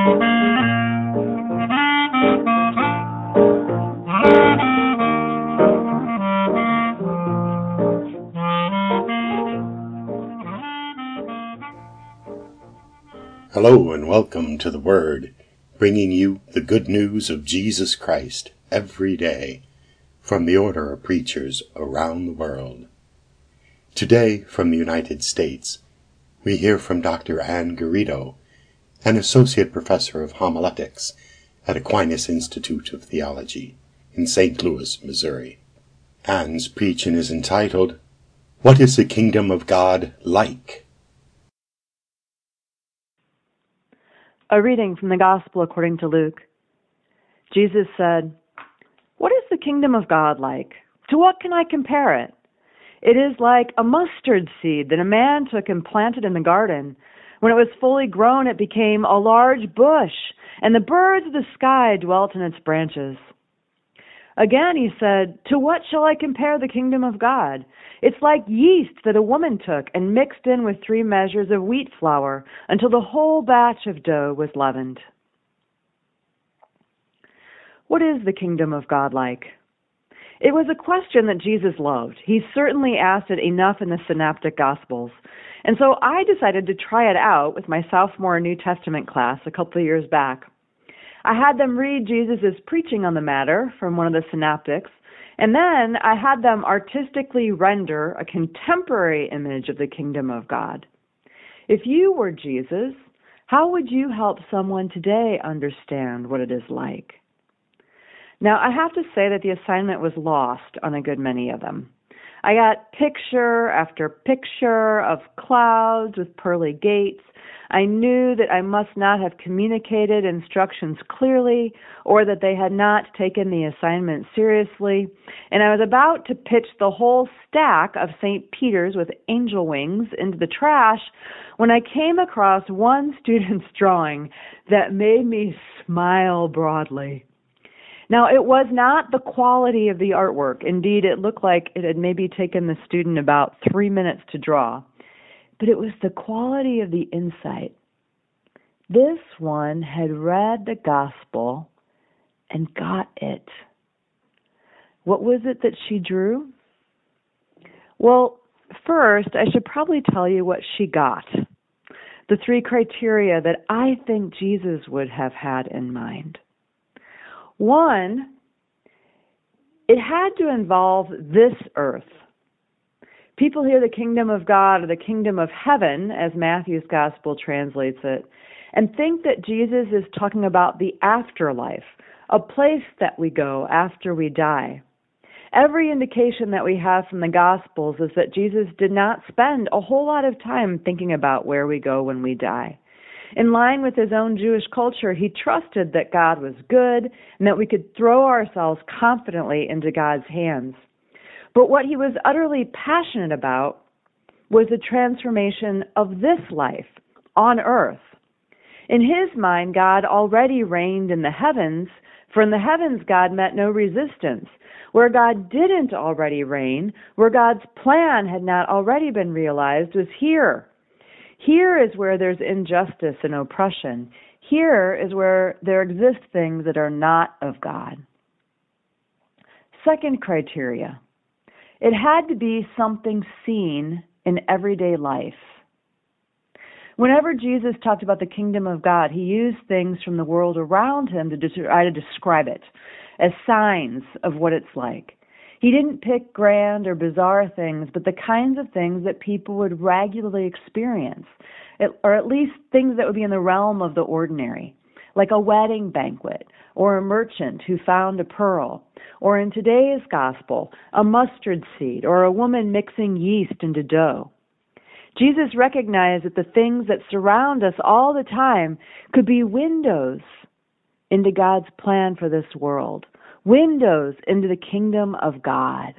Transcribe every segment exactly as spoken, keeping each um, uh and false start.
Hello and welcome to The Word, bringing you the good news of Jesus Christ every day from the Order of Preachers around the world. Today, from the United States, we hear from Doctor Ann Garrido, an Associate Professor of Homiletics at Aquinas Institute of Theology in Saint Louis, Missouri. Ann's preaching is entitled, What is the Kingdom of God Like? A reading from the Gospel according to Luke. Jesus said, "What is the kingdom of God like? To what can I compare it? It is like a mustard seed that a man took and planted in the garden. When it was fully grown, it became a large bush, and the birds of the sky dwelt in its branches." Again he said, "To what shall I compare the kingdom of God? It's like yeast that a woman took and mixed in with three measures of wheat flour until the whole batch of dough was leavened." What is the kingdom of God like? It was a question that Jesus loved. He certainly asked it enough in the Synoptic Gospels. And so I decided to try it out with my sophomore New Testament class a couple of years back. I had them read Jesus' preaching on the matter from one of the synoptics, and then I had them artistically render a contemporary image of the kingdom of God. If you were Jesus, how would you help someone today understand what it is like? Now, I have to say that the assignment was lost on a good many of them. I got picture after picture of clouds with pearly gates. I knew that I must not have communicated instructions clearly or that they had not taken the assignment seriously. And I was about to pitch the whole stack of Saint Peter's with angel wings into the trash when I came across one student's drawing that made me smile broadly. Now, it was not the quality of the artwork. Indeed, it looked like it had maybe taken the student about three minutes to draw. But it was the quality of the insight. This one had read the gospel and got it. What was it that she drew? Well, first, I should probably tell you what she got. The three criteria that I think Jesus would have had in mind. One, it had to involve this earth. People hear the kingdom of God or the kingdom of heaven, as Matthew's gospel translates it, and think that Jesus is talking about the afterlife, a place that we go after we die. Every indication that we have from the Gospels is that Jesus did not spend a whole lot of time thinking about where we go when we die. In line with his own Jewish culture, he trusted that God was good and that we could throw ourselves confidently into God's hands. But what he was utterly passionate about was the transformation of this life on earth. In his mind, God already reigned in the heavens, for in the heavens God met no resistance. Where God didn't already reign, where God's plan had not already been realized, was here. Here is where there's injustice and oppression. Here is where there exist things that are not of God. Second criteria. It had to be something seen in everyday life. Whenever Jesus talked about the kingdom of God, he used things from the world around him to try to describe it as signs of what it's like. He didn't pick grand or bizarre things, but the kinds of things that people would regularly experience, or at least things that would be in the realm of the ordinary, like a wedding banquet, or a merchant who found a pearl, or in today's gospel, a mustard seed, or a woman mixing yeast into dough. Jesus recognized that the things that surround us all the time could be windows into God's plan for this world, windows into the kingdom of God.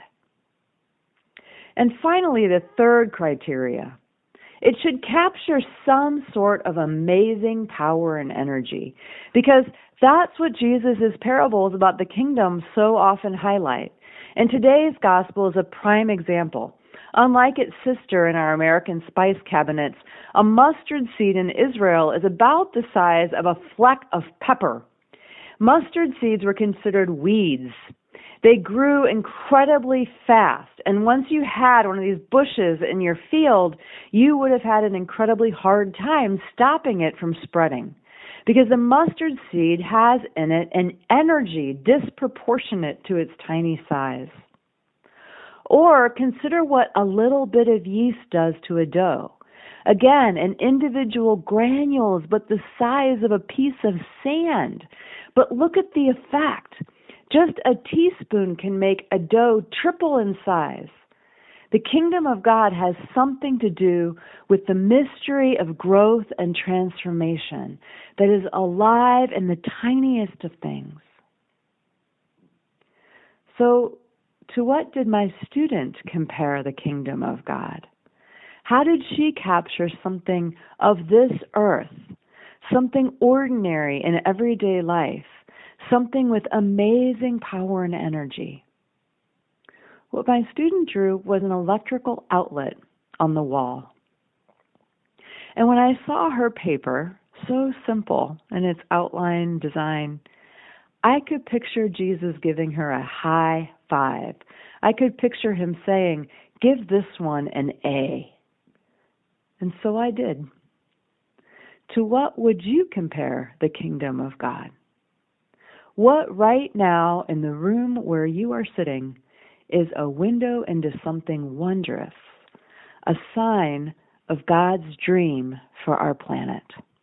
And finally, the third criteria. It should capture some sort of amazing power and energy, because that's what Jesus' parables about the kingdom so often highlight. And today's gospel is a prime example. Unlike its sister in our American spice cabinets, a mustard seed in Israel is about the size of a fleck of pepper. Mustard seeds were considered weeds. They grew incredibly fast, and once you had one of these bushes in your field, you would have had an incredibly hard time stopping it from spreading, because the mustard seed has in it an energy disproportionate to its tiny size. Or consider what a little bit of yeast does to a dough. Again, an individual granules, but the size of a piece of sand. But look at the effect. Just a teaspoon can make a dough triple in size. The kingdom of God has something to do with the mystery of growth and transformation that is alive in the tiniest of things. So, to what did my student compare the kingdom of God? How did she capture something of this earth, something ordinary in everyday life, something with amazing power and energy? What my student drew was an electrical outlet on the wall. And when I saw her paper, so simple in its outline design, I could picture Jesus giving her a high five. I could picture him saying, "Give this one an A." And so I did. To what would you compare the kingdom of God? What right now in the room where you are sitting is a window into something wondrous, a sign of God's dream for our planet?